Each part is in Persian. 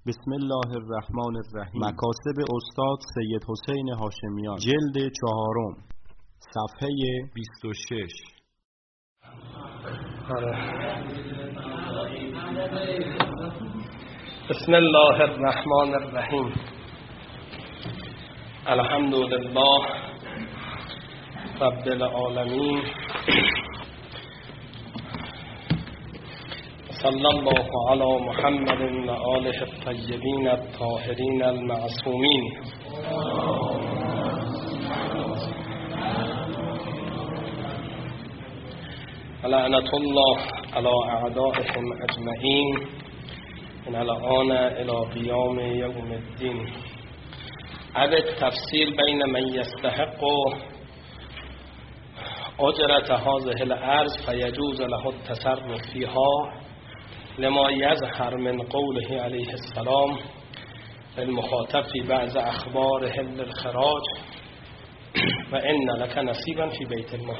بسم الله الرحمن الرحیم. مکاسب استاد سید حسین هاشمیان، جلد 4، صفحه 26. بسم الله الرحمن الرحیم. الحمد لله رب العالمین، صلی الله علی محمد و آله الطیبین الطاهرین المعصومین. لعنت الله علی اعدائهم اجمعین من الان الی قیام یوم الدین. عدد تفصیل بین من یستحق اجرت هذه الارض فیجوز له التصرف فیها لما یظهر من قوله علیه السلام المخاطب فی بعض اخباره للخراج و ان لک نصیبا فی بیت المال.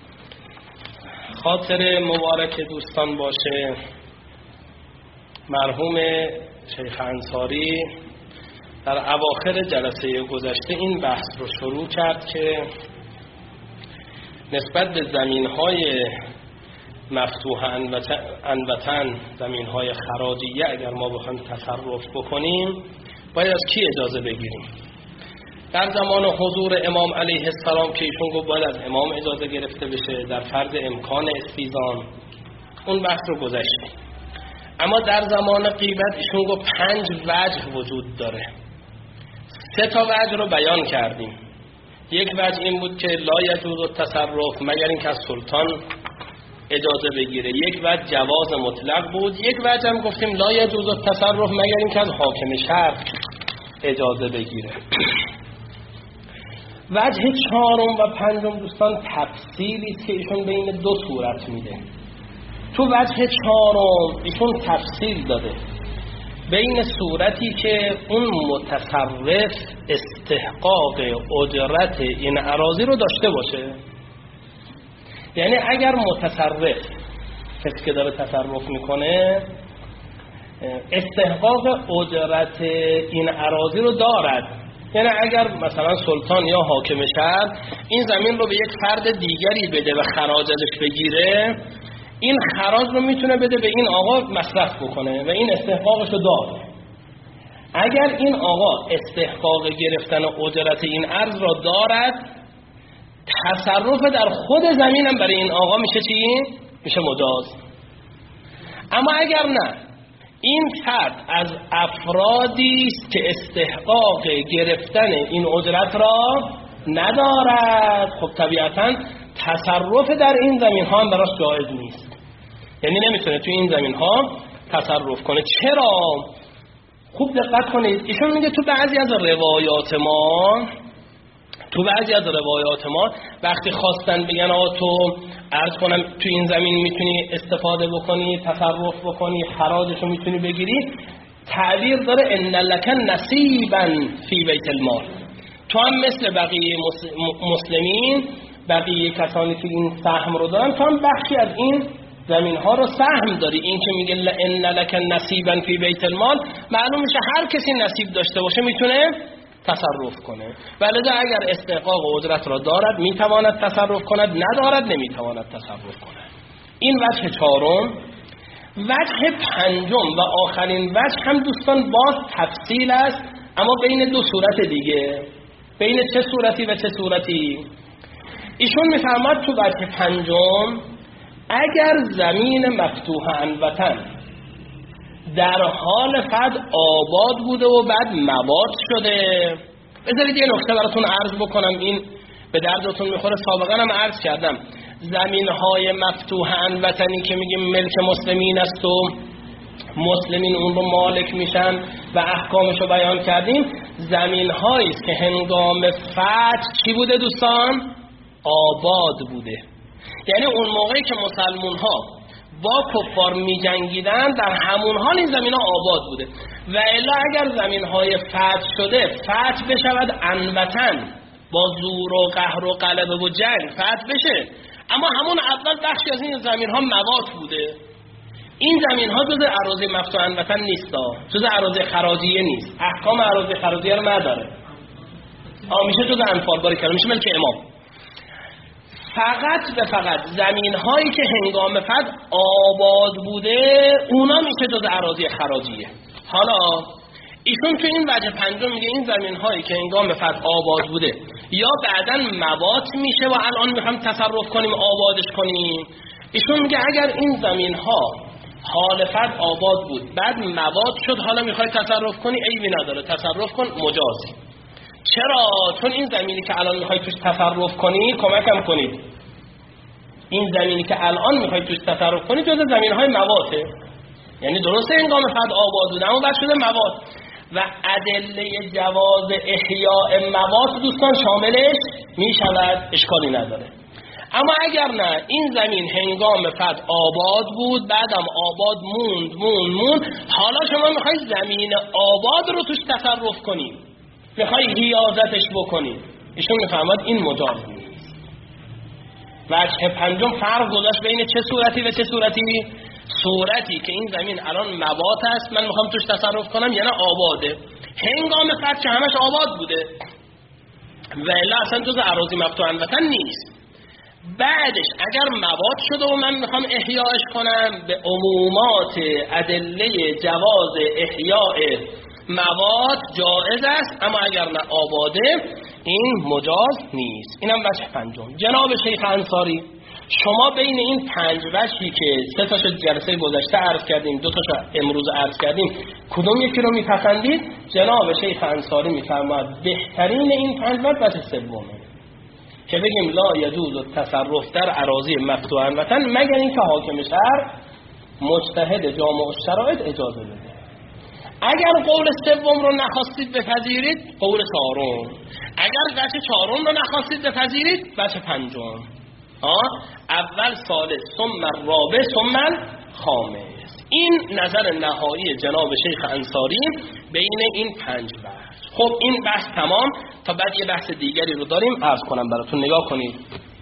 خاطر مبارک دوستان باشه، مرحوم شیخ انصاری در اواخر جلسه گذشته این بحث رو شروع کرد که نسبت به زمین‌های مفتوح عنوتن، زمین‌های خراجیه، اگر ما بخوایم تصرف بکنیم باید از کی اجازه بگیریم؟ در زمان حضور امام علیه السلام که ایشون گفت باید از امام اجازه گرفته بشه در فرض امکان استیزان، اون بحث رو گذشتیم. اما در زمان غیبت ایشون گفت 5 وجه وجود داره. 3 تا وجه رو بیان کردیم. یک وجه این بود که لا یجوز التصرف مگر اینکه از سلطان اجازه بگیره. یک وجه جواز مطلق بود. یک وجه هم گفتیم لا یجوز التصرف مگر اینکه از حاکم شهر اجازه بگیره. وجه 4 و 5 دوستان تفصیلی است که ایشون بین 2 صورت میده. تو وجه 4 ایشون تفصیل داده بین صورتی که اون متصرف استحقاق اجرت این اراضی رو داشته باشه، یعنی اگر متصرف، کسی که داره تصرف میکنه، استحقاق اجرت این اراضی رو دارد، یعنی اگر مثلا سلطان یا حاکم شهر این زمین رو به یک فرد دیگری بده و خراج ازش بگیره، این خراج رو میتونه بده به این آقا مصرف بکنه و این استحقاقش رو داره. اگر این آقا استحقاق گرفتن اجرت این ارض را دارد، تصرف در خود زمینم برای این آقا میشه چی؟ میشه مجاز. اما اگر نه، این فرد از افرادی است که استحقاق گرفتن این اجرت را ندارد، خب طبیعتاً تصرف در این زمین ها هم براش جایز نیست، یعنی نمیتونه توی این زمین ها تصرف کنه. چرا؟ خوب دقت کنید. ایشون میگه تو بعضی از روایات ما وقتی خواستن بگن آقا تو عرض کنم تو این زمین میتونی استفاده بکنی، تصرف بکنی، خراجشو میتونی بگیری، تعبیر داره ان لک نصیبا فی بیت المال. تو هم مثل بقیه مسلمین، بقیه کسانی که این سهم رو دارن، تو هم بخشی از این زمین ها رو سهم داری. این که میگه ان لک نصیبا فی بیت المال، معلوم میشه هر کسی نصیب داشته باشه میتونه تصرف کنه. ولذا اگر استحقاق اجرت را دارد میتواند تصرف کند، ندارد نمیتواند تصرف کند. این وجه 4. وجه 5 و آخرین وجه هم دوستان باز تفصیل است، اما بین 2 صورت دیگه. بین چه صورتی و چه صورتی؟ ایشون میفرماد تو وجه 5 اگر زمین مفتوح عنوتن در حال فقط آباد بوده و بعد مواد شده. بذارید یه نکته براتون عرض بکنم، این به دردتون میخوره. سابقا هم عرض کردم زمین‌های مفتوح عنوتنی که میگیم ملک مسلمین است و مسلمین اون رو مالک میشن و احکامش رو بیان کردیم. زمین‌هایی است که هنگام فتح چی بوده دوستان؟ آباد بوده. یعنی اون موقعی که مسلمان‌ها با کفار می جنگیدن در همون حال این زمین ها آباد بوده. و الا اگر زمین های فتح شده، فتح بشود عنوتن، با زور و قهر و غلبه و جنگ فتح بشه، اما همون اول بخشی از این زمین ها مواد بوده. این زمین ها جز اراضی مفتوحا الوطن نیست، جز اراضی خراجیه نیست، احکام اراضی خراجیه رو نداره. میشه جز انفال باری کرد، میشه ملک امام. فقط و فقط زمین هایی که هنگام فتح آباد بوده اونا میشه جز اراضی خراجیه. حالا ایشون تو این وجه پنجم میگه این زمین هایی که هنگام فتح آباد بوده یا بعداً موات میشه و الان میخوام تصرف کنیم آبادش کنیم. ایشون میگه اگر این زمین ها حال فتح آباد بود بعد موات شد حالا میخوای تصرف کنی، عیبی نداره، تصرف کن، مجازی. چرا؟ چون این زمینی که الان میخوای توش تصرف کنی کمکم کنید، این زمینی که الان میخوای توش تصرف کنی جز زمینهای مواته، یعنی درسته هنگام فتح آباد بود اما بعد شده موات و ادله جواز احیاء موات دوستان شاملش میشود، اشکالی نداره. اما اگر نه این زمین هنگام فتح آباد بود بعدم آباد موند حالا شما میخوای زمین آباد رو توش تصرف کنی، میخوای حیازتش بکنی، ایشون میفهمد این مجاز نیست. وجه پنجم فرق گذاشت بین چه صورتی و چه صورتی؟ صورتی که این زمین الان موات است من میخوام توش تصرف کنم یعنی آباده، هنگام فتح که همش آباد بوده و الا اصلا جز اراضی مفتوحا الوطن نیست. بعدش اگر موات شده و من میخوام احیاش کنم به عمومات ادله جواز احیاء موات جائز است، اما اگر نه آباده این مجاز نیست. اینم وجه پنجم. جناب شیخ انصاری شما بین این 5 وجهی که 3 تاش جلسه گذشته عرض کردیم 2 تاش امروز عرض کردیم کدوم یکی رو میپسندید؟ جناب شیخ انصاری میفرماید بهترین این 5 وجه سومه که بگیم لا یجوز التصرف در اراضی مفتوحا الوطن مگر اینکه حاکم شهر مجتهد جامع الشرایط اجازه بده. اگر قول سوم رو نخواستید بپذیرید قول چهارم، اگر وجه چهارم رو نخواستید بپذیرید وجه پنجم. اول ثالث ثم الرابع ثم الخامس. این نظر نهایی جناب شیخ انصاری بین این 5 بحث. خب این بحث تمام، تا بعد یه بحث دیگری رو داریم عرض کنم براتون، نگاه کنید.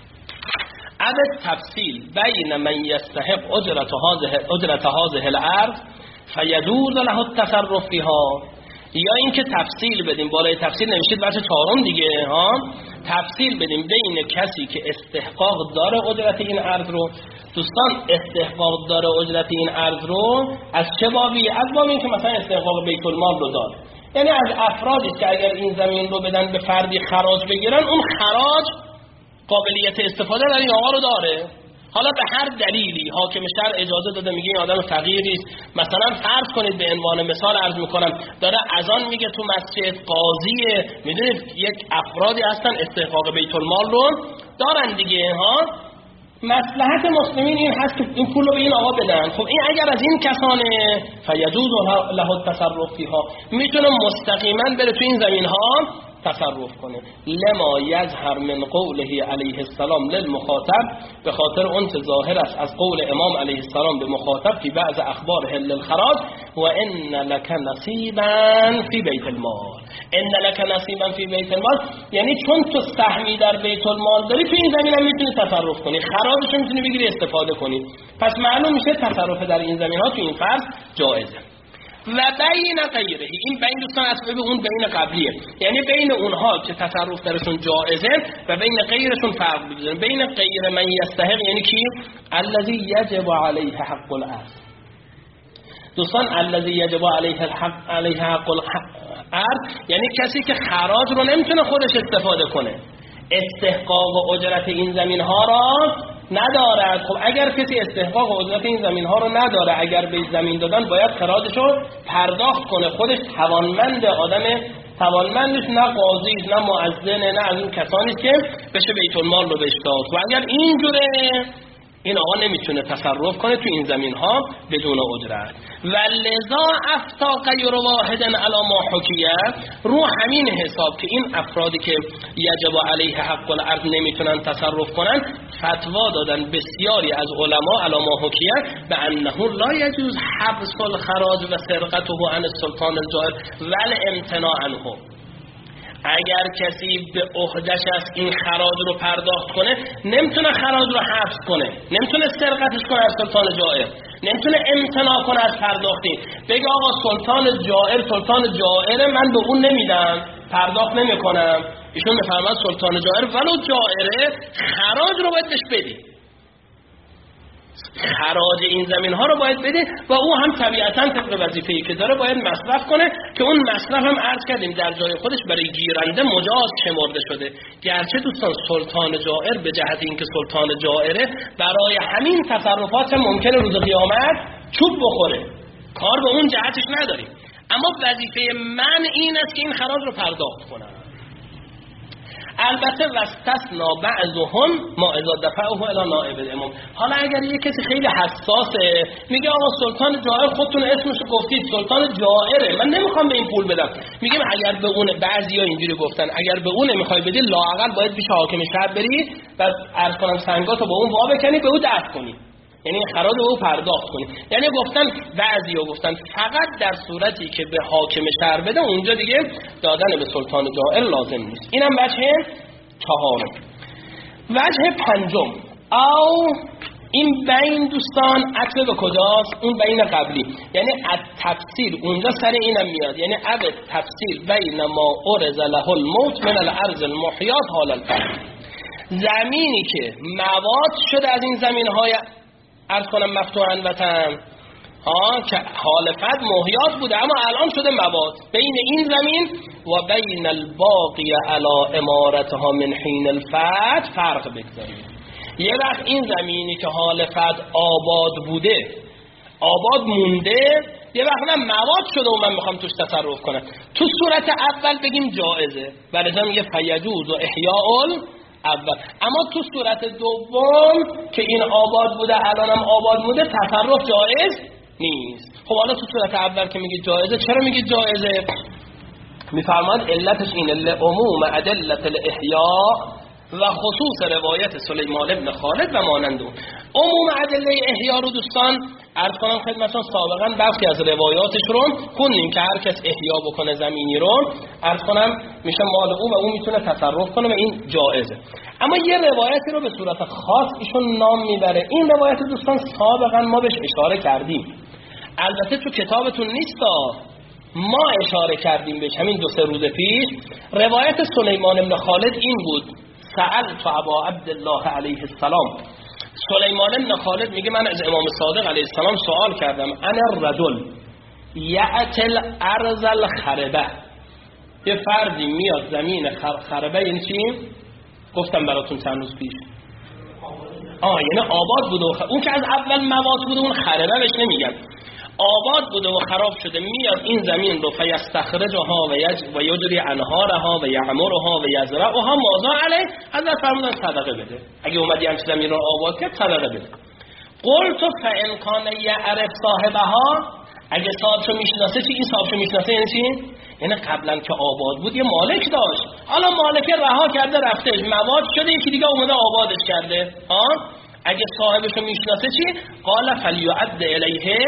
عدد تفصیل بین من یستحق اجرت هذه الارض فیجوز له التصرف فیها، یا اینکه تفصیل بدیم، بالای تفصیل نمیشید بچه چهارم دیگه تفصیل بدیم بین کسی که استحقاق داره اجرت این ارض رو. دوستان استحقاق داره اجرت این ارض رو از چه بابی؟ از بابی که مثلا استحقاق بیت المال رو داره، یعنی از افرادی که اگر این زمین رو بدن به فردی خراج بگیرن اون خراج قابلیت استفاده در این آقا رو داره. حالا به هر دلیلی حاکم شهر اجازه داده، میگه این آدم فقیری است، مثلا فرض کنید به عنوان مثال عرض میکنم داره اذان میگه تو مسجد، قاضیه، میدونید یک افرادی هستن استحقاق بیت المال رو دارن دیگه مصلحت مسلمین این هست که این پول رو به این آقا بدن. خب این اگر از این کسانه فیجوز له التصرف فیها، میتونه مستقیما بره تو این زمین ها تصرف کنه. لما یظهر من قوله علیه السلام للمخاطب، به خاطر اون که ظاهر است از قول امام علیه السلام به مخاطب فی بعض اخبار حل الخراج و ان لک نصیبا فی بیت المال. ان لک نصیبا فی بیت المال یعنی چون تو سهمی در بیت المال داری تو این زمین هم میتونی تصرف کنی، خراجش رو میتونی بگیری استفاده کنی. پس معلوم میشه تصرف در این زمین ها تو این فرض جایزه. و بین غیره، این بین دوستان اصلا اون بین قبلیه، یعنی بین اونها که تصرف درشون جائزه و بین غیرشون فرق می‌ذاره. بین غیر من یستحق یعنی کی؟ الذی یجب علیه حق الارض. دوستان الذی یجب علیه حق الارض یعنی کسی که خراج رو نمیتونه خودش استفاده کنه، استحقاق و اجرت این زمین ها را ندارد. خب اگر کسی استحقاق و اجرت این زمین ها رو نداره، اگر به زمین دادن باید خراجش رو پرداخت کنه، خودش توانمند، آدم توانمندش، نه قاضی نه مؤذن نه از اون کسانی که بشه بیت المال رو بهش داد. و اگر اینجوره این آقا نمیتونه تصرف کنه تو این زمین ها بدون اجرت. و لذا افتا غیر واحد علی ما حکیه، رو همین حساب که این افرادی که یجب علیه حق الارض نمیتونن تصرف کنن فتوا دادن بسیاری از علما علی ما حکیه به انه لا یجوز حبس الخراج و سرقته عن السلطان الجائر و الامتناع عنه. اگر کسی به عهده‌اش است این خراج رو پرداخت کنه، نمیتونه خراج رو حبس کنه، نمیتونه سرقتش کنه از سلطان جائر، نمیتونه امتناع کنه از پرداختی. بگه آقا سلطان جائر من به اون نمیدم، پرداخت نمیکنم. ایشون میفرماد سلطان جائر ولو جائره خراج رو باید بهش بدی، خراج این زمین ها رو باید بده و او هم طبیعتاً طبق وظیفه‌ای که داره باید مصرف کنه که اون مصرف هم عرض کردیم در جای خودش برای گیرنده مجاز شمرده شده. گرچه دوستان سلطان جائر به جهت اینکه سلطان جائره برای همین تصرفات ممکنه روز قیامت چوب بخوره، کار به اون جهتش نداریم، اما وظیفه من این است که این خراج رو پرداخت کنم. البته واستثنا بعضهم ما اذا دفعه الی نائب الامام. حالا اگر یک کسی خیلی حساسه میگه آقا سلطان جائر خودتون اسمش گفتید سلطان جائره، من نمیخوام به این پول بدم، میگم اگر به اون بعضیا اینجوری گفتن اگر به اون نمیخوای بدی لااقل باید پیش حاکم شهر بری و عرض کنم سنگاتو با اون وا بکنی به اون دفع کنی، یعنی خراج رو پرداخت کنی. یعنی گفتن بعضیا گفتن فقط در صورتی که به حاکم شهر بده اونجا دیگه دادن به سلطان جائر لازم نیست. اینم وجه چهارم. وجه پنجم او این بین دوستان عطف به کجاست؟ اون بین قبلی، یعنی التفصیل اونجا سر اینم میاد، یعنی اب تفصیل بین ما ارز له الموت من الارض المحیات حال الفرد. زمینی که مواد شده از این زمین‌های عرض کنم مفتوحاً وطن که حال فد محیات بوده اما الان شده مواد، بین این زمین و بین الباقی علی امارتها من حین الفد فرق بگذارید. یه وقت این زمینی که حال فد آباد بوده آباد مونده، یه وقت مواد شده و من میخوام توش تصرف کنم، تو صورت اول بگیم جائزه ولی جا میگه فیجوز و احیاء اول، اما تو صورت دوم که این آباد بوده الانم آباد بوده تصرف جائز نیست. خب حالا تو صورت اول که میگی جائزه، چرا میگی جائزه؟ میفرماد علتش اینه لعموم ادلت الاحیاء و خصوص روایت سلیمان ابن خالد و مانند اون. عموم ادله احیاء رو دوستان عرض کنم خدمتتون سابقا برخی از روایاتش رو خوندیم که هر کس احیا بکنه زمینی رو عرض کنم میشه مال او و او میتونه تصرف کنه و این جائزه. اما یه روایتی رو به صورت خاص ایشون نام میبره، این روایت دوستان سابقا ما بهش اشاره کردیم، البته تو کتابتون نیستا، ما اشاره کردیم بهش همین 2-3 روز پیش. روایت سلیمان ابن خالد این بود: سألت ابا عبدالله علیه السلام. سلیمان ابن خالد میگه من از امام صادق علیه السلام سوال کردم انا الرجل یأتل ارض الخربه، یه فردی میاد زمین خربه، یعنی چی؟ گفتم براتون چند روز پیش، یعنی آباد بوده اون که از اول مواد بوده اون خربه بهش نمیگن، آباد بوده و خراب شده، میاد این زمین رو فیستخرجها و یجری انهارها و یعمرها و یزرعها ماذا علیه، حضرت فرمودن صدقه بده، اگه اومدی همچین زمین رو آباد کرد صدقه بده. قلت فان کان یعرف صاحبها، اگه صاحبشو میشناسه، چی این صاحبشو میشناسه یعنی چی؟ یعنی قبلا که آباد بود یه مالک داشت، حالا مالک رها کرده رفتش مواد شده، یکی دیگه اومده آبادش کرده، اگه صاحبشو میشناسه چی؟ قال فلیعد الیه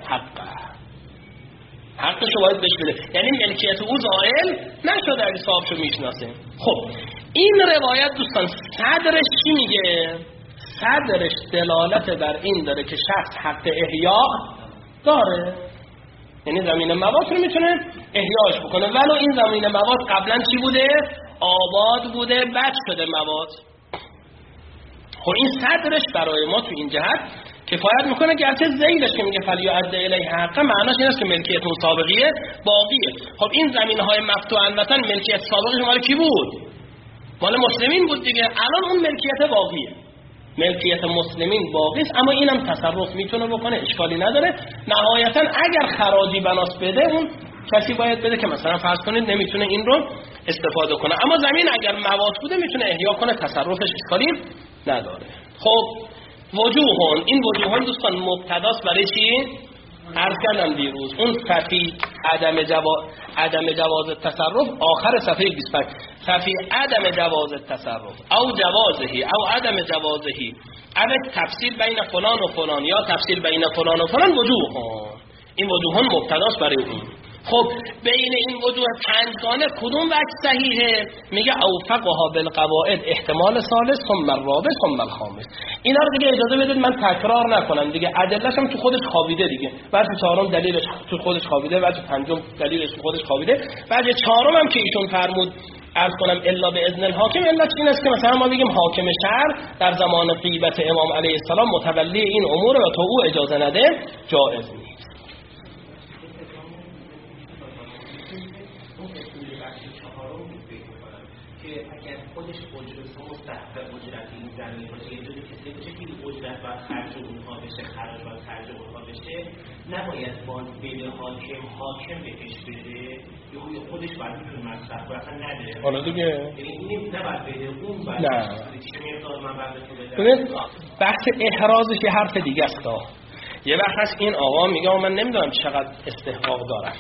حقشو باید بهش بده، یعنی ملکیت او زائل نشده اگه صاحبشو میشناسه. خب این روایت دوستان صدرش چی میگه؟ صدرش دلالت بر این داره که شخص حق احیاء داره، یعنی زمین مواد رو میتونه احیاش بکنه، ولو این زمین مواد قبلا چی بوده؟ آباد بوده، بد شده مواد. خب این صدرش برای ما تو این جهت کفایت میکنه، گرچه زیلش که میگه فلیعد الیه حقه معناش این است که ملکیت اون سابقیه باقیه. خب این زمینهای مفتوحاً وطن ملکیت سابقش مال کی بود؟ مال مسلمین بود دیگه، الان اون ملکیت باقیه، ملکیت مسلمین باقی است، اما اینم تصرف میتونه بکنه، اشکالی نداره. نهایتا اگر خراجی بناس بده اون کسی باید بده که مثلا فرض کنید نمیتونه این رو استفاده کنه، اما زمین اگر مواد بوده میتونه احیا کنه، تصرفش اشکالی نداره. خب وجوهون، این وجوهون دوستان مبتداست برای چی؟ عرض کردم دیروز اون ففی عدم جواز تصرف آخر صفحه 25، ففی عدم جواز تصرف او جوازهی او عدم جوازهی او تفصیل بین فلان و فلان یا تفصیل بین فلان و فلان وجوهون، این وجوهون مبتداست برای اون. خب بین این وجوه پنجگانه کدوم وجه صحیحه؟ میگه اوفقها بالقواعد احتمال ثالث ثم الرابع ثم الخامس. اینا رو دیگه اجازه بدید من تکرار نکنم دیگه، ادله‌ش هم تو خودش خوابیده دیگه. وجه چهارم دلیلش تو خودش خوابیده، وجه پنجم دلیلش تو خودش خوابیده، وجه چهارم هم که ایشون فرمود عرض کنم الا به اذن الحاکم، علت این است که مثلا ما بگیم حاکم شهر در زمان غیبت امام علیه السلام متولی این امور و تو او اجازه نده جایز نیست. خودش اجرت و مستحق اجرت این زمین باشه، یه جوری کسی باشه که اجرت و خرج اونها بشه، خراج و خرج اونها بشه، نباید باز بده حاکم بهش بده یا خودش باید میتونه مصرف و اصلا نداره. حالا دیگه یعنی این نباید بده، اون باید چه مقدار من باید بده. بحث احرازش یه حرف دیگه است. یه وقت هست این آقا میگه من نمیدونم چقدر استحقاق دارم.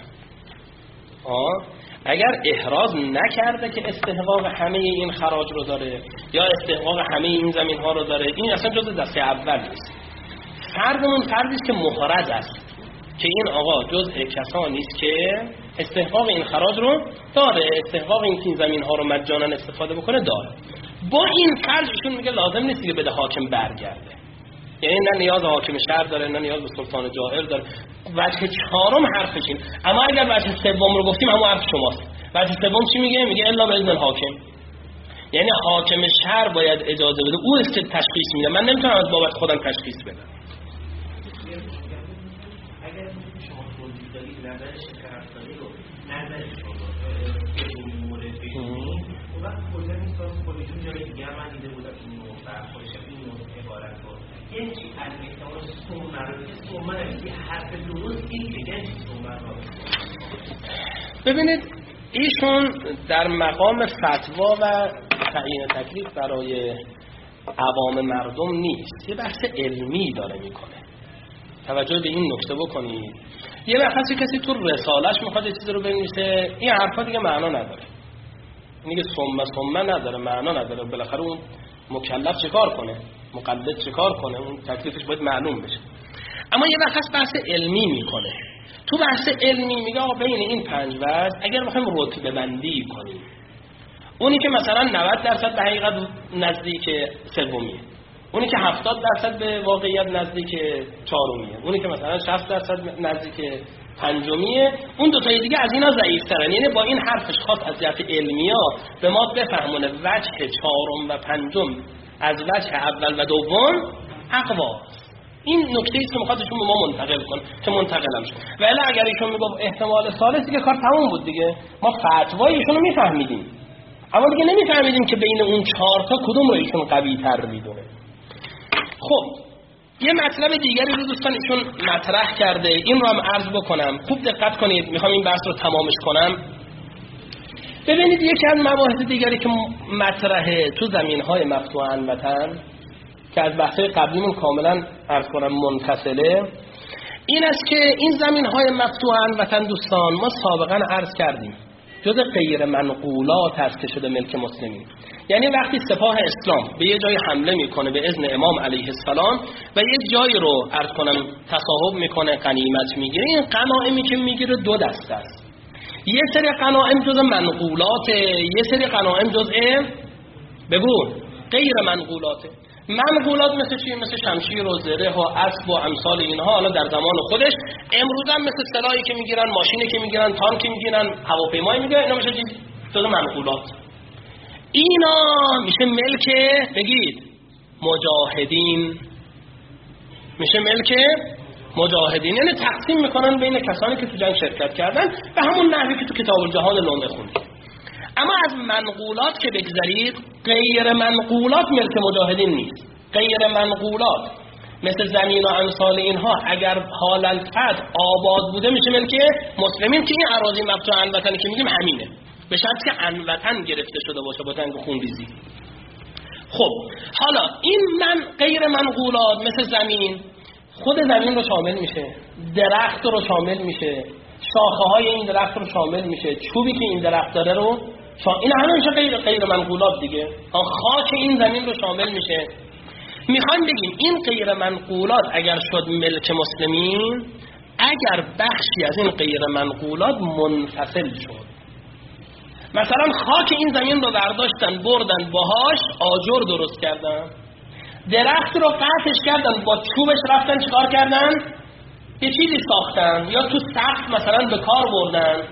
اگر احراز نکرده که استحقاق همه این خراج رو داره یا استحقاق همه این زمین ها رو داره، این اصلا جز دسته اول نیست. فردمون فردی است که محرز است که این آقا جزء کسانی است که استحقاق این خراج رو داره، استحقاق این زمین ها رو مجانا استفاده بکنه داره. با این فرض ایشون میگه لازم نیست که بده حاکم برگرده، یعنی نه نیاز حاکم شهر داره نه نیاز به سلطان جائر داره. وجه چهارم حرفش این. اما اگر وجه سوم رو گفتیم همون حرف شماست. وجه سوم چی میگه؟ میگه الا باذن الحاکم، یعنی حاکم شهر باید اجازه بده، او است که تشخیص میده، من نمیتونم از بابت خودم تشخیص بدم. اگر شما توضیح دادید نظر شکرستانی رو نظر شما بدون مورد بگیرید، اون وقت کلا می‌سازم خودشون جای دیگه من دیده بودم این موضوع خودش این موضوع عبارت رو یعنی چی از احتمال سومه رو که سومه رو یه حرف درست این که یعنی سومه رو ببینید ایشون در مقام فتوا و تعیین تکلیف برای عوام مردم نیست، یه بحث علمی داره میکنه. توجه به این نکته بکنید. یه وقت کسی تو رسالش میخواد یه چیزی رو بنویسه، این حرفا دیگه معنا نداره، میگه سمه نداره، معنا نداره، بالاخره اون مکلف چیکار کنه، مقلد چیکار کنه، اون تکلیفش باید معلوم بشه. اما یه وقت بحث علمی میکنه. تو بحث علمی میگه آقا بین این پنج وجه اگر بخوایم رتبه بندی کنیم، اونی که مثلا 90% به حقیقت نزدیک سومیه، اونی که 70% به واقعیت نزدیک چهارمیه، اونی که مثلا 60% نزدیک پنجمیه، اون دو تای دیگه از اینا ضعیف‌ترن. یعنی با این حرفش خاص از جهت علمیات به ما بفهمونه وجه چهارم و پنجم از وجه اول و دوم اقوا. این نکته ایست که میخوادشون به ما منتقل کنه که منتقلم شد. ولی اگر ایشون میگفت احتمال ثالث دیگه کار تموم بود دیگه، ما فتوای ایشون رو میفهمیدیم، اما دیگه نمیفهمیدیم که بین اون 4 تا کدوم رو ایشون قوی تر میدونه. خب یه مطلب دیگری رو دوستان ایشون مطرح کرده، این رو هم عرض بکنم، خوب دقت کنید، میخوام این بحث رو تمامش کنم. ببینید یکی از مباحث دیگری که مطرحه تو زمین‌های مفتوح الوطن که از بحث‌های قبلیمون کاملا عرض کنم منفصله، این است که این زمین‌های مفتوح الوطن دوستان ما سابقا عرض کردیم جز غیر منقولات است که شده ملک مسلمین. یعنی وقتی سپاه اسلام به یه جای حمله میکنه به اذن امام علیه السلام و یه جایی رو عرض کنم تصاحب میکنه، غنیمت میگیره، این غنایمی که میگیره دو دسته است. یه سری غنایم جز منقولات، یه سری غنایم جز بگو غیر منقولاته. منقولات مثل چی؟ مثل شمشیر و زره و اسب و امثال اینها، حالا در زمان خودش. امروز هم مثل سلاحی که میگیرن، ماشینی که میگیرن، تانکی میگیرن، هواپیمایی میگیرن، اینا میشه جز منقولات. اینا میشه ملک بگید مجاهدین، میشه ملک مجاهدین، یعنی تقسیم میکنن بین کسانی که تو جنگ شرکت کردن به همون نحوی که تو کتاب الجهاد لومه خوندید. اما از منقولات که بگذارید، غیر منقولات ملک مجاهدین نیست. غیر منقولات مثل زمین و امثال اینها اگر حال الفتح آباد بوده میشه ملک مسلمین، که این اراضی مفتوح الوطنی که میگیم همینه، به شرطی که الوطن گرفته شده باشه با تنگ خونریزی. خب حالا این غیر منقولات مثل زمین، خود زمین رو شامل میشه، درخت رو شامل میشه، شاخه های این درخت رو شامل میشه، چوبی که این درخت داره رو این همه میشه غیر منقولات دیگه. خاک این زمین رو شامل میشه. میخوایم بگیم این غیر منقولات اگر شد ملک مسلمین، اگر بخشی از این غیر منقولات منفصل شد، مثلا خاک این زمین رو برداشتن بردن باهاش آجر درست کردن، درخت رو قطعش کردن با چوبش رفتن چیکار کردن؟ یه چیزی ساختن یا تو سقف مثلا به کار بردن.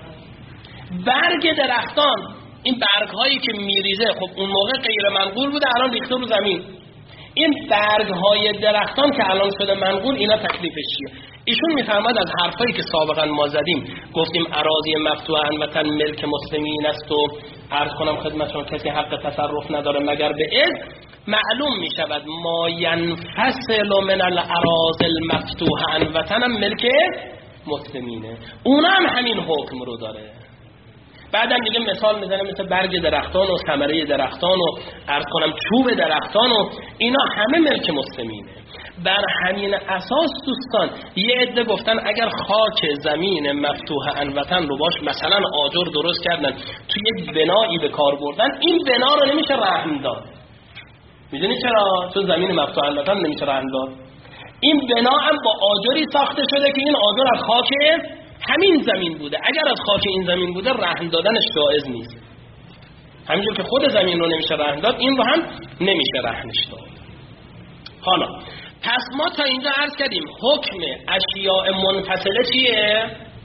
برگ درختان، این برگ هایی که میریزه، خب اون موقع غیر منقول بوده، الان ریخته رو زمین. این برگ های درختان که الان شده منقول، اینا تکلیفش چیه؟ ایشون میفرماد از حرفایی که سابقا ما زدیم، گفتیم اراضی مفتوحه وطن ملک مسلمین است و عرض کنم خدمتشون کسی حق تصرف نداره مگر به اذن، معلوم می شود ما ینفصل من الاراضی المفتوحه وطن ملک مسلمینه، اونا هم همین حکم رو داره. بعدم دیگه مثال میزنه مثل برگ درختان و ثمره درختان و عرض کنم چوب درختان و اینا همه ملک مسلمینه. بر همین اساس دوستان یه عده گفتن اگر خاک زمین مفتوحه وطن رو باش مثلا آجر درست کردن توی یک بنایی به کار بردن، این بنا رو نمیشه رهن داد. میدونی چرا؟ چون زمین مفتوحه وطن نمیشه رهن داد. این بنا هم با آجری ساخته شده که این آجر از خاک همین زمین بوده. اگر از خاک این زمین بوده رهن دادنش جایز نیست. همینجور که خود زمین رو نمیشه رهن داد، این رو هم نمیشه رهنش داد. حالا پس ما تا اینجا عرض کردیم حکم اشیاء منفصله چیه؟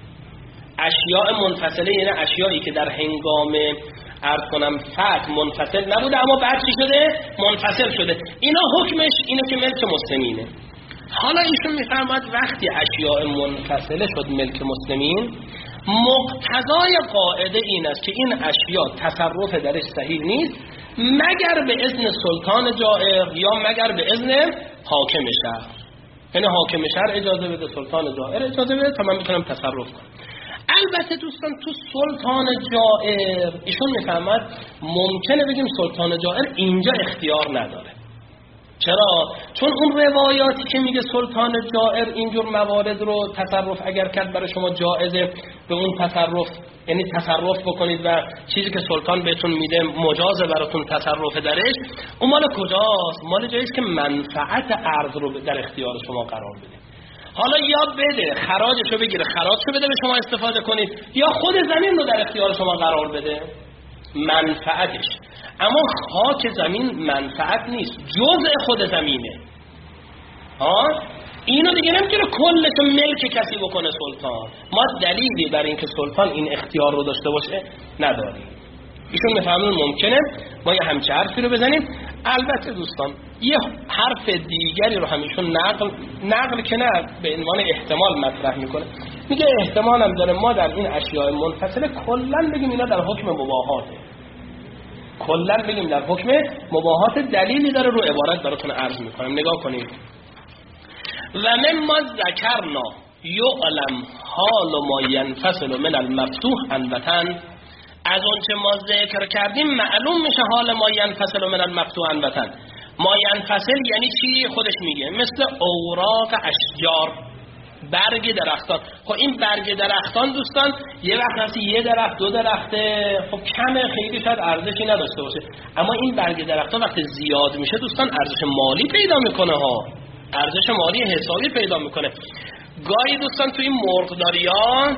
اشیاء منفصله یعنی اشیایی که در هنگام عرض کنم فتح منفصل نبوده اما بعد چی شده؟ منفصل شده. اینا حکمش اینه که ملک مسلمینه. حالا ایشون میفرماد وقتی اشیاء منفصله شد ملک مسلمین، مقتضای قاعده این است که این اشیاء تصرف درش صحیح نیست مگر به اذن سلطان جائر یا مگر به اذن حاکم شهر. یعنی حاکم شهر اجازه بده، سلطان جائر اجازه بده تا من میتونم تصرف کنم. البته دوستان تو سلطان جائر ایشون میفرماد ممکنه بگیم سلطان جائر اینجا اختیار نداره. چرا؟ چون اون روایاتی که میگه سلطان جائر اینجور موارد رو تصرف اگر کرد برای شما جائزه به اون تصرف، یعنی تصرف بکنید و چیزی که سلطان بهتون میده مجازه براتون تصرف درش، اون مال کجاست؟ مال جاییست که منفعت ارض رو در اختیار شما قرار بده. حالا یا بده خراجشو بگیره، خراجشو بده به شما استفاده کنید، یا خود زمین رو در اختیار شما قرار بده، منفعتش. اما خاک زمین منفعت نیست، جزء خود زمینه. اینو دیگه نمیتونه کلش ملک کسی بکنه سلطان. ما دلیلی بر این که سلطان این اختیار رو داشته باشه نداریم. ایشون میفهمون ممکنه ما یه همچه حرفی رو بزنیم. البته دوستان یه حرف دیگری رو همیشون نقل که نه به عنوان احتمال مطرح میکنه، میگه احتمال هم داره ما در این اشیاء منفصله کلن بگیم اینا در حکم مباحاته، کلن بگیم در حکم مباحات. دلیلی داره رو عبارت براتون عرض میکنم، نگاه کنید. و مما ذکرنا یعلم حال ما ینفصل من المفتوح عن وطن، از اونچه ما ذکر کردیم معلوم میشه حال ما ینفصل من المفتوح عن وطن. ما ینفصل یعنی چی؟ خودش میگه مثل اوراق اشجار، برگ درختان. خب این برگ درختان دوستان یه وقت هستی یه درخت دو درخته، خب کمه، خیلی شاید ارزشی نداشته باشه، اما این برگ درختان وقتی زیاد میشه دوستان ارزش مالی پیدا میکنه ها، ارزش مالی حسابی پیدا میکنه. گاهی دوستان تو این مرغداریان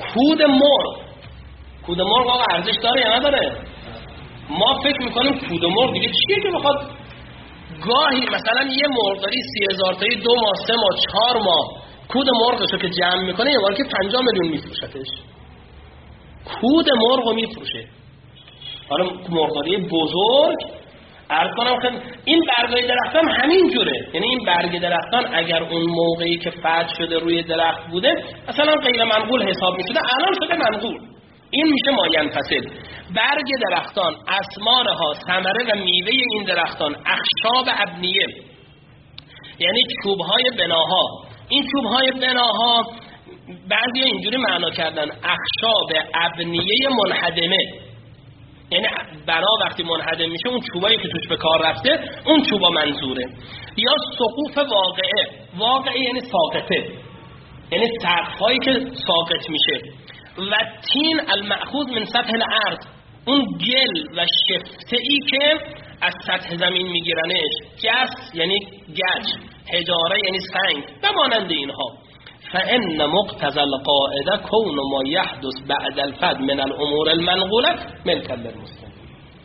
کود مرغ آقا ارزش داره یا نداره؟ ما فکر میکنیم کود مرغ دیگه چیه که بخواد. گاهی مثلا یه مرغداری 30,000 تایی 2 ماه 3 ماه 4 ماه کود مرغشو که جمع میکنه یه بار که 50 میلیون میفروشتش، کود مرغو میفروشه. حالا مرغداری بزرگ عرض کنم خیلی این برگای درختان همین جوره، یعنی این برگ درختان اگر اون موقعی که فتح شده روی درخت بوده مثلا غیر منقول حساب میشده، الان شده منقول، این میشه ما ینفصل. برگ درختان، اسمارها، ثمره و میوه این درختان، اخشاب ابنیه یعنی چوبهای بناها. این چوبهای بناها بعضی اینجوری معنا کردن اخشاب ابنیه منهدمه، یعنی بنا وقتی منهدم میشه اون چوبایی که توش به کار رفته اون چوبا منظوره. یا سقوف واقعه یعنی ساقطه، یعنی سقف‌هایی که ساقط میشه. و تین المأخوذ من سطح الارض، اون گل و شفته‌ای که از سطح زمین میگیرنش. جس یعنی گچ، حجاره یعنی سنگ و مانند اینها. فإن مقتضى القاعده كون ما يحدث بعد الفتح من الامور المنقوله ملکا للمسلمین.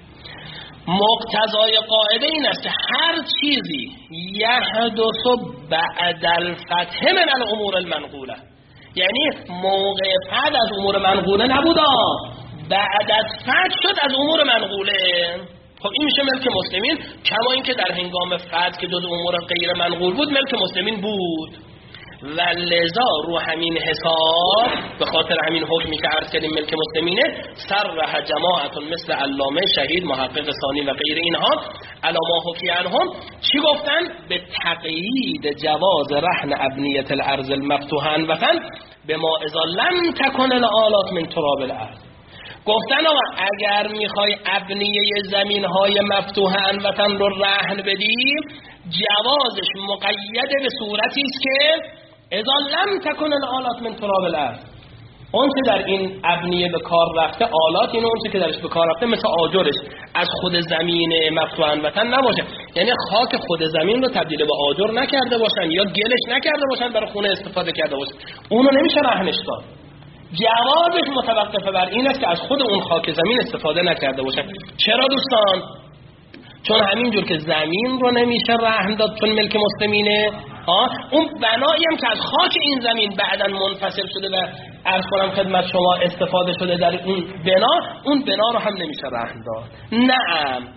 مقتضای قاعده این است که هر چیزی یحدث بعد الفتح من الامور المنقوله، یعنی موقع فتح از امور منقوله نبودا، بعد از فتح شد از امور منقوله، خب این میشه ملک مسلمین. کما اینکه در هنگام فتح که جز امور غیر منقول بود ملک مسلمین بود. و لذا رو همین حساب به خاطر همین حکمی که عرض کردیم ملک مسلمینه، صرح جماعتون مثل علامه شهید محقق ثانی و غیر اینها علامه حکی عنهم چی گفتن؟ به تقیید جواز رهن ابنیت الارض المفتوحه وطن به ما اذا لم تکن الآلات من تراب الارض. گفتن آقا اگر میخوای ابنیه زمین های مفتوحه وطن رو رهن بدیم، جوازش مقید به صورتی است که اذا لم تکن الآلات من تراب الارض، اون چه در این ابنیه به کار رفته آلات، این اون چه که درش به کار رفته مثل آجرش از خود زمین مفتوحه وطن نباشه، یعنی خاک خود زمین رو تبدیل به آجر نکرده باشن یا گلش نکرده باشن برای خونه استفاده کرده باشن، اونو نمیشه رهنش داد. جوابش متوقف بر این است که از خود اون خاک زمین استفاده نکرده باشن. چرا دوستان؟ چون همینجور که زمین رو نمیشه رهن داد چون ملک مسلمینه، اون بنایی هم که از خاک این زمین بعداً منفصل شده و عرض کنم خدمت شما استفاده شده در اون بنا، اون بنا رو هم نمیشه رهن داد. نعم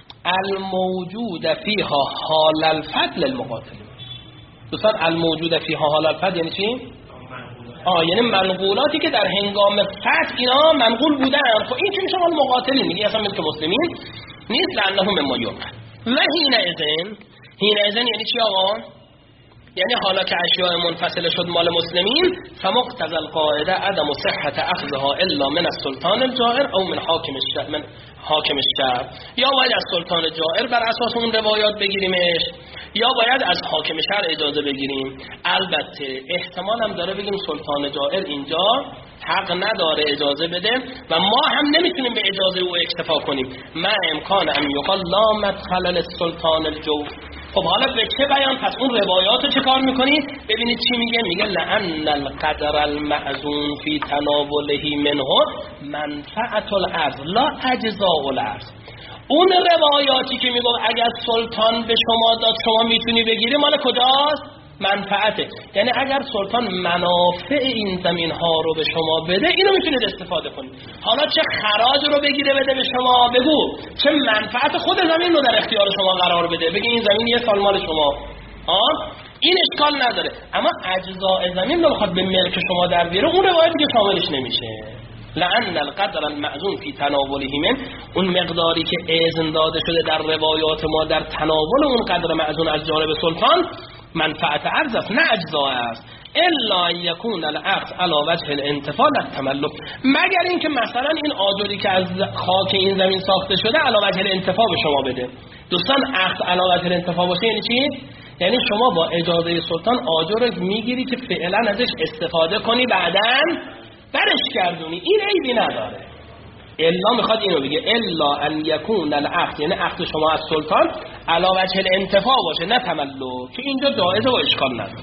الموجود فیها حال الفتح للمقاتل. دوستان الموجود فیها حال الفتح یعنی چی؟ یعنی منقولاتی که در هنگام فتح اینا منقول بودن، خب این که میشه مال مقاتلین میگه اصلا ملک مسلمین نیست، لانه مما یومن. و حینئذ یعنی چی آقا؟ یعنی حالا که اشیاء منفصله شد مال مسلمین، فمقتضى القاعده عدم صحت اخذها الا من السلطان الجائر او من حاکم الشهر، یا باید از سلطان جائر بر اساس اون روایات بگیریمش یا باید از حاکم شهر اجازه بگیریم. البته احتمال هم داره بگیم سلطان جائر اینجا حق نداره اجازه بده و ما هم نمیتونیم به اجازه او اکتفا کنیم. ما امکان ان یقال لا مدخل للسلطان الجوف. خب حالا به چه بیان پس اون روایاتو چه کار میکنی؟ ببینید چی میگه، میگه لأن القدر المعزون فی تناوله منه منفعت الارض لا اجزاء الارض. اون روایاتی که میگه اگر سلطان به شما داد شما میتونی بگیری مال کجاست؟ منفعته، یعنی اگر سلطان منافع این زمین ها رو به شما بده اینو میتونید استفاده کنید. حالا چه خراج رو بگیره بده به شما بگو، چه منفعت خود زمین رو در اختیار شما قرار بده بگی این زمین یه سال مال شما، این اشکال نداره. اما اجزاء زمین رو بخواد به ملک شما در بیاره اون روایت دیگه شاملش نمیشه. لأن القدر المعزون فی تناوله من، اون مقداری که اذن داده شده در روایات ما در تناول اون قدر معزون از جانب سلطان منفعت ارض است نه اجزاء است. الا یکون العقد علی وجه الانتفاع للتملک، مگر اینکه مثلا این آجری که از خاک این زمین ساخته شده علی وجه الانتفاع به شما بده. دوستان عقد علی وجه الانتفاع باشه یعنی چی؟ یعنی شما با اجازه سلطان آجر رو میگیری که فعلا ازش استفاده کنی بعداً برش گردونی، این عیبی نداره. الا میخواد اینو بگه الا ان یکون العقد، یعنی عقد شما از سلطان علی وجه الانتفاع باشه نه تملک، که اینجا جایزه و اشکال نداره.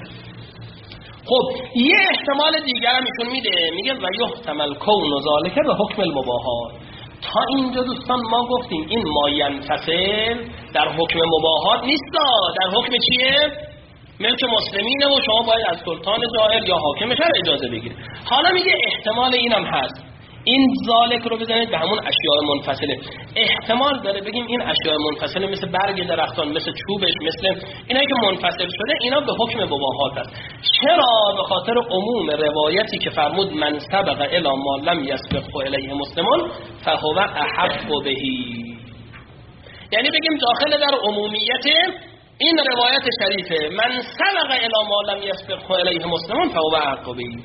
خب یه احتمال دیگر هم ایشون میگه و یحتمل کون ذالک به حکم المباحات. تا اینجا دوستان ما گفتیم این ما ینفصل در حکم مباحات نیست، در حکم چیه؟ ملک مسلمینه و شما باید از سلطان جائر یا حاکم شهر اجازه بگیرید. حالا میگه احتمال اینم هست، این ذالک رو بزنید به همون اشیاء منفصله. احتمال داره بگیم این اشیاء منفصله مثل برگ درختان، مثل چوبش، مثل اینایی که منفصل شده اینا به حکم مباحات است. چرا؟ به خاطر عموم روایتی که فرمود من سبق الی ما لم یسبق الیه مسلمون فهو احق بهی، یعنی بگیم داخل در عمومیت این روایت شریفه من سبق الی ما لم یسبق الیه مسلمون فهو احق بهی.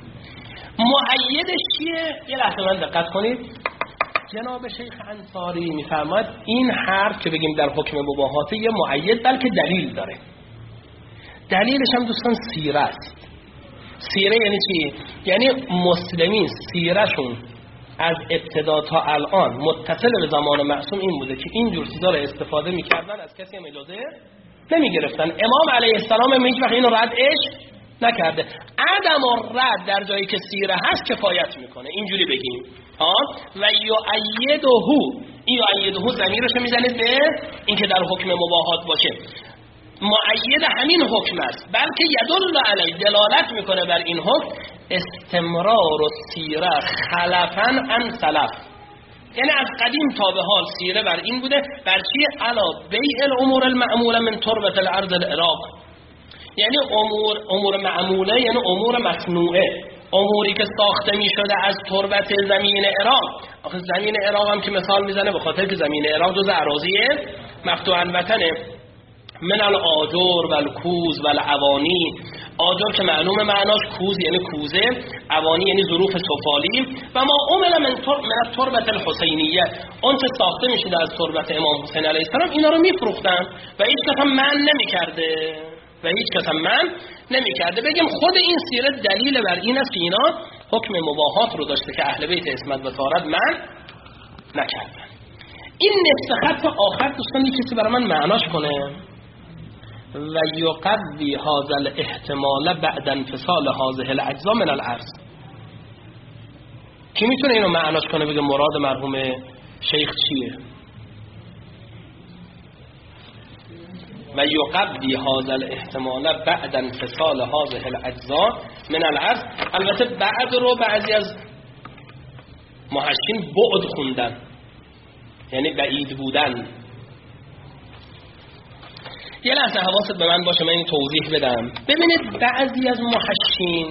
مؤیدش چیه؟ یه لحظه من دقت کنید. جناب شیخ انصاری میفرماید این حرف که بگیم در حکم مباحات یه مؤید بلکه دلیل داره. دلیلش هم دوستان سیره است. سیره یعنی چی؟ یعنی مسلمین سیرهشون از ابتدا تا الان متصل به زمان معصوم این بوده که این جور چیزا رو استفاده میکردن، از کسی هم اجازه نمیگرفتن. امام علیه السلام هم هیچ وقت اینو ردش نکرده. عدم الرد در جایی که سیره هست کفایت میکنه، اینجوری بگیم ها. و یؤیده، این یؤیده ضمیرش میزنه به اینکه در حکم مباحات باشه، مؤید همین حکم است، بلکه یدل علی، دلالت میکنه بر این حکم استمرار السیره خلفا عن سلف، یعنی از قدیم تا به حال سیره بر این بوده، بر چی؟ علی بیع الامور المعموله من تربت الارض العراق، یعنی امور معموله یعنی امور مصنوعه، اموری که ساخته می شده از تربت زمین عراق. آخه زمین عراق هم که مثال میزنه به خاطر که زمین عراق جز اراضی مفتوحاً وطنه. من الآجر و الکوز و العوانی، آجر که معلوم معناش، کوز یعنی کوزه، عوانی یعنی ظروف سفالی. و ما عمل من تربت الحسینیه، اون چه ساخته می شده از تربت امام حسین علیه السلام، اینا رو می فروختن و هیچ کس هم من نمی کرده. بگیم خود این سیره دلیل بر این است که اینا حکم مباحات رو داشته که اهل بیت عصمت و طهارت من نکردن. این نصف خط آخر دوستان یک کسی برای من معناش کنه. و یقوی هذا الاحتمال بعد انفصال هذه الاجزاء من الارض. کی میتونه اینو معناش کنه بگه مراد مرحوم شیخ چیه؟ و یقوی هذا الاحتمال بعد انفصال هذه الاجزاء من الارض. البته بعد رو بعضی از محشین بعد خوندن، یعنی بعید بودن. یه لحظه حواست به من باشه، من این توضیح بدم. ببینید بعضی از محشین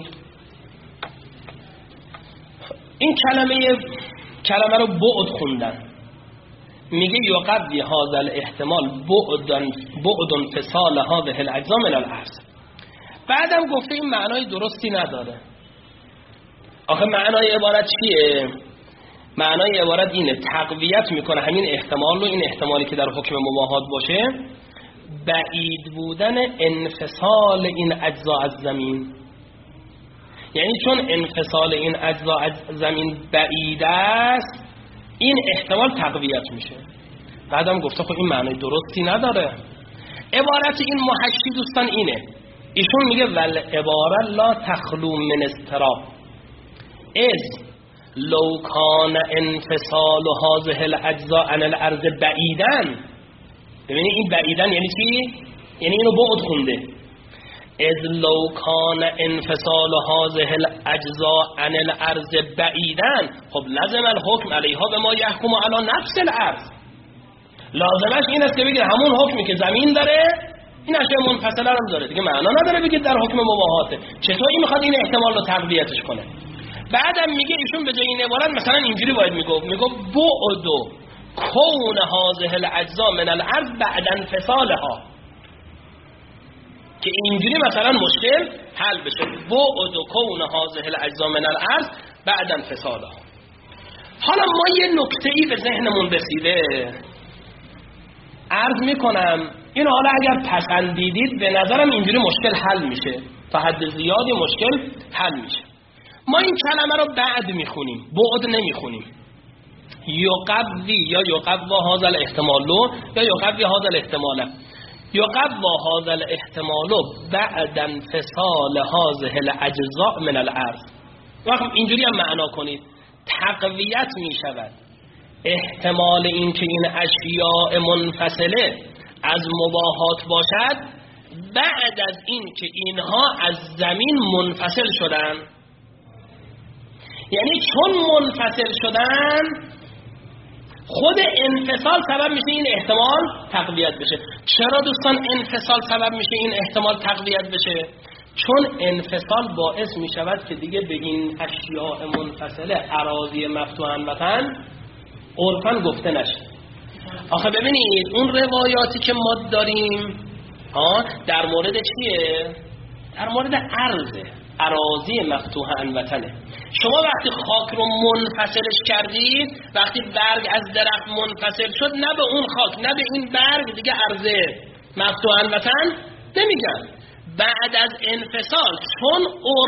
این کلمه رو بعد خوندن، میگه یقوی هذا الاحتمال بعد انفصال هذه الاجزاء من الارض. بعدم گفته این معنای درستی نداره. آخه معنای عبارت چیه؟ معنای عبارت اینه، تقویت میکنه همین احتمال رو، این احتمالی که در حکم مباحات باشه، بعید بودن انفصال این اجزا از زمین. یعنی چون انفصال این اجزا از زمین بعید است، این احتمال تقویت میشه. بعدم گفته خب این معنی درستی نداره. عبارت این محشی دوستان اینه، ایشون میگه ول عبارت لا تخلو من اضطراب از لو کان انفصال هذه الاجزاء عن الارض بعیدن. ببینید این بعیدن یعنی چی؟ یعنی اینو بعد خونده. از لو کان انفصال هذه الاجزاء عن الارض بعیدن، خب لازم الحکم علیها به ما یحکم علی نفس الارض. لازمش این است که بگید همون حکمی که زمین داره این اشیاء منفصله هم داره، دیگه معنا نداره بگید در حکم مباحاته. چطور میخواد این احتمال رو تقویتش کنه؟ بعدم میگه ایشون به جای این عبارت مثلا اینجوری باید میگفت بعد کون هذه الاجزاء من الارض بعد انفصالها، که اینجوری مثلا مشکل حل بشه. بعد کون هذه الاجزاء من الارض بعد انفصالها. حالا ما یه نکته‌ای به ذهنمون رسیده، عرض میکنم اینو حالا اگر پسندیدید به نظرم اینجوری مشکل حل میشه، تا حد زیادی مشکل حل میشه. ما این کلمه رو بعد میخونیم، بعد نمیخونیم. یقوی یا یقوی هذا الاحتمال یا یقوی هذا الاحتمال. یقوی هذا الاحتمال بعد انفصال هذه الاجزاء من الارض. وقت اینجوری هم معنا کنید، تقویت میشود احتمال این که این اشیاء منفصله از مباحات باشد بعد از این که اینها از زمین منفصل شدن. یعنی چون منفصل شدن خود انفصال سبب میشه این احتمال تقویت بشه. چرا دوستان انفصال سبب میشه این احتمال تقویت بشه؟ چون انفصال باعث میشود که دیگه به این اشیاء منفصله اراضی مفتوحاً وطن عرفاً گفته نشه. آخه ببینید اون روایاتی که ما داریم در مورد چیه؟ در مورد ارضه، اراضی مفتوحاً وطنه. شما وقتی خاک رو منفصلش کردید، وقتی برگ از درخت منفصل شد، نه به اون خاک نه به این برگ دیگه ارض مفتوحاً وطن نمیگن. بعد از انفصال چون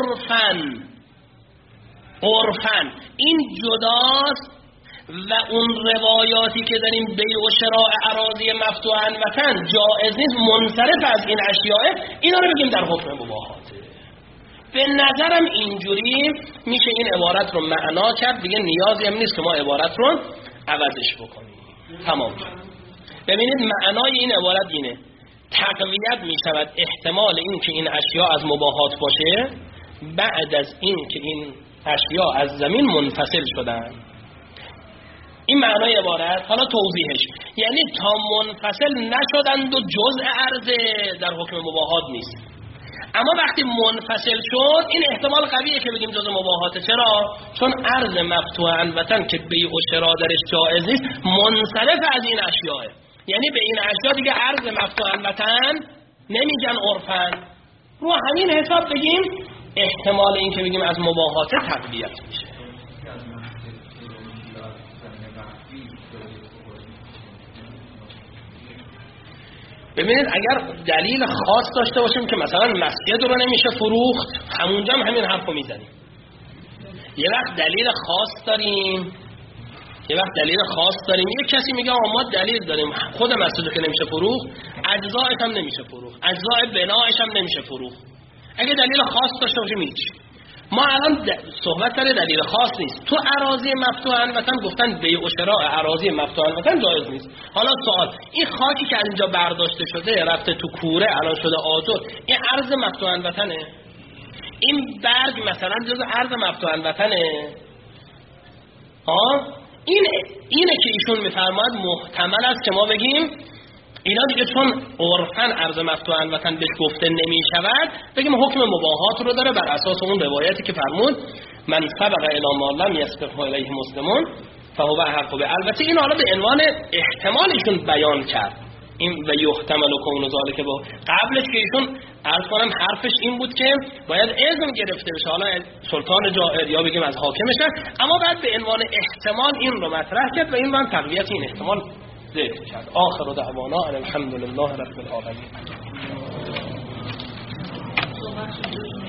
عرفاً این جداست و اون روایاتی که داریم بیع و شراء اراضی مفتوحاً وطن جایز نیست، منصرف از این اشیاء، اینا رو بگیم در حکم مباحاته. به نظرم اینجوری میشه این عبارت رو معنا کرد، دیگه نیازی هم نیست که ما عبارت رو عوضش بکنیم. تمام شد. ببینید معنای این عبارت اینه: تقویت میشود احتمال این که این اشیاء از مباحات باشه بعد از این که این اشیاء از زمین منفصل شدن. این معنای عبارت. حالا توضیحش، یعنی تا منفصل نشدند و جزء عرض در حکم مباحات نیست، اما وقتی منفصل شد این احتمال قویه که بگیم جزء مباحاته. چرا؟ چون عرض مفتوح عنوتن که بیع و شراء درش جائز نیست منصرف از این اشیاء، یعنی به این اشیاء دیگه عرض مفتوح عنوتن نمیگن عرفن. رو همین حساب بگیم احتمال این که بگیم از مباحاته تقویت میشه. ببینید اگر دلیل خاص داشته باشیم که مثلا مسجد رو نمیشه فروخت، همونجا هم همین حرف رو میزنیم. یه وقت دلیل خاص داریم، یه کسی میگه ما دلیل داریم خود مسجد که نمیشه فروخت، اجزایش هم نمیشه فروخت، اجزای بنایش هم نمیشه فروخت. اگه دلیل خاص داشته باشیم هیچ. ما الان صحبت سر دلیل خاص نیست. تو اراضی مفتوح عنوتن گفتن بیع و شراء اراضی مفتوح عنوتن جایز نیست. حالا سوال، این خاکی که از اینجا برداشته شده رفته تو کوره الان شده آجر، این ارض مفتوح عنوتنه؟ این برگ مثلا جز ارض مفتوح عنوتنه؟ اینه که ایشون میفرماید محتمل است که ما بگیم اینا دیگه چون عرفن ارض مفتوح عنوتن بهش گفته نمیشود، بگیم حکم مباحات رو داره بر اساس اون روایتی که فرمود من سبق الی ما لم یسبق الیه مسلمون فهو احق به. البته این حالا به عنوان احتمالشون بیان کرد، این و یحتمل کون ذالک با قبلش که ایشون عرض کنم حرفش این بود که باید اذن گرفته بشه، حالا سلطان جائر یا بگیم از حاکمش، اما بعد به عنوان احتمال این رو مطرح کرد و این من تقویت این احتمال ذکر کرد. آخر دعوانا الحمدلله رب العالمین.